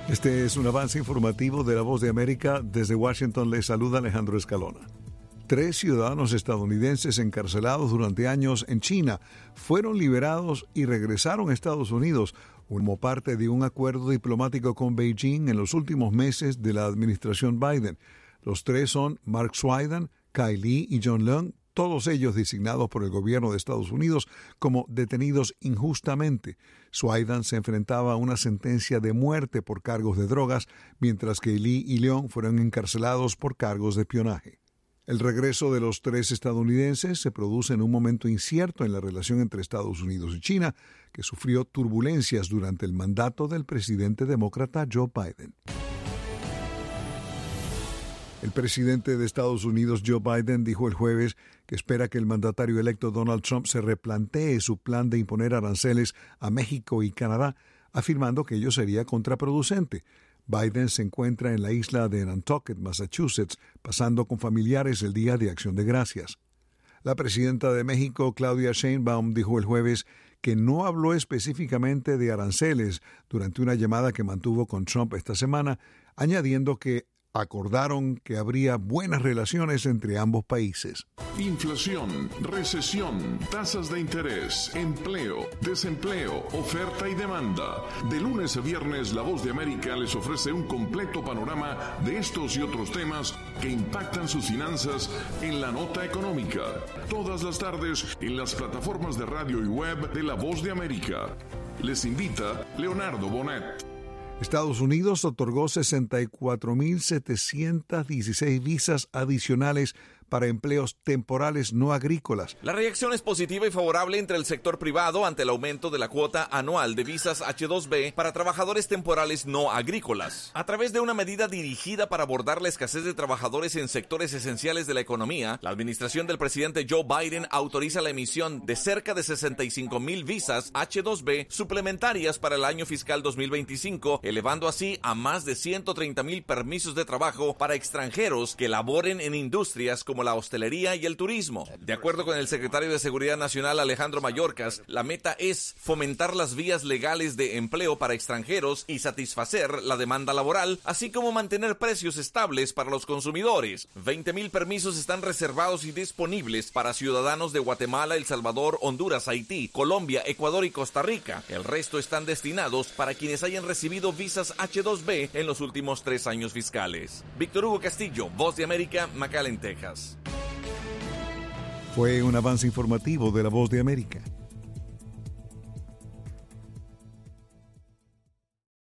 Este es un avance informativo de La Voz de América. Desde Washington les saluda Alejandro Escalona. 3 ciudadanos estadounidenses encarcelados durante años en China fueron liberados y regresaron a Estados Unidos como parte de un acuerdo diplomático con Beijing en los últimos meses de la administración Biden. Los 3 son Mark Swidan, Kai Li y John Leung, todos ellos designados por el gobierno de Estados Unidos como detenidos injustamente. Swidan se enfrentaba a una sentencia de muerte por cargos de drogas, mientras que Li y Leung fueron encarcelados por cargos de espionaje. El regreso de los 3 estadounidenses se produce en un momento incierto en la relación entre Estados Unidos y China, que sufrió turbulencias durante el mandato del presidente demócrata Joe Biden. El presidente de Estados Unidos, Joe Biden, dijo el jueves que espera que el mandatario electo Donald Trump se replantee su plan de imponer aranceles a México y Canadá, afirmando que ello sería contraproducente. Biden se encuentra en la isla de Nantucket, Massachusetts, pasando con familiares el Día de Acción de Gracias. La presidenta de México, Claudia Sheinbaum, dijo el jueves que no habló específicamente de aranceles durante una llamada que mantuvo con Trump esta semana, añadiendo que acordaron que habría buenas relaciones entre ambos países. Inflación, recesión, tasas de interés, empleo, desempleo, oferta y demanda. De lunes a viernes, La Voz de América les ofrece un completo panorama de estos y otros temas que impactan sus finanzas en la nota económica. Todas las tardes en las plataformas de radio y web de La Voz de América. Les invita Leonardo Bonet. Estados Unidos otorgó 64.716 visas adicionales para empleos temporales no agrícolas. La reacción es positiva y favorable entre el sector privado ante el aumento de la cuota anual de visas H-2B para trabajadores temporales no agrícolas. A través de una medida dirigida para abordar la escasez de trabajadores en sectores esenciales de la economía, la administración del presidente Joe Biden autoriza la emisión de cerca de 65,000 visas H-2B suplementarias para el año fiscal 2025, elevando así a más de 130,000 permisos de trabajo para extranjeros que laboren en industrias como la hostelería y el turismo. De acuerdo con el secretario de Seguridad Nacional Alejandro Mayorkas, la meta es fomentar las vías legales de empleo para extranjeros y satisfacer la demanda laboral, así como mantener precios estables para los consumidores. 20,000 permisos están reservados y disponibles para ciudadanos de Guatemala, El Salvador, Honduras, Haití, Colombia, Ecuador y Costa Rica. El resto están destinados para quienes hayan recibido visas H-2B en los últimos 3 años fiscales. Víctor Hugo Castillo, Voz de América, McAllen, Texas. Fue un avance informativo de La Voz de América.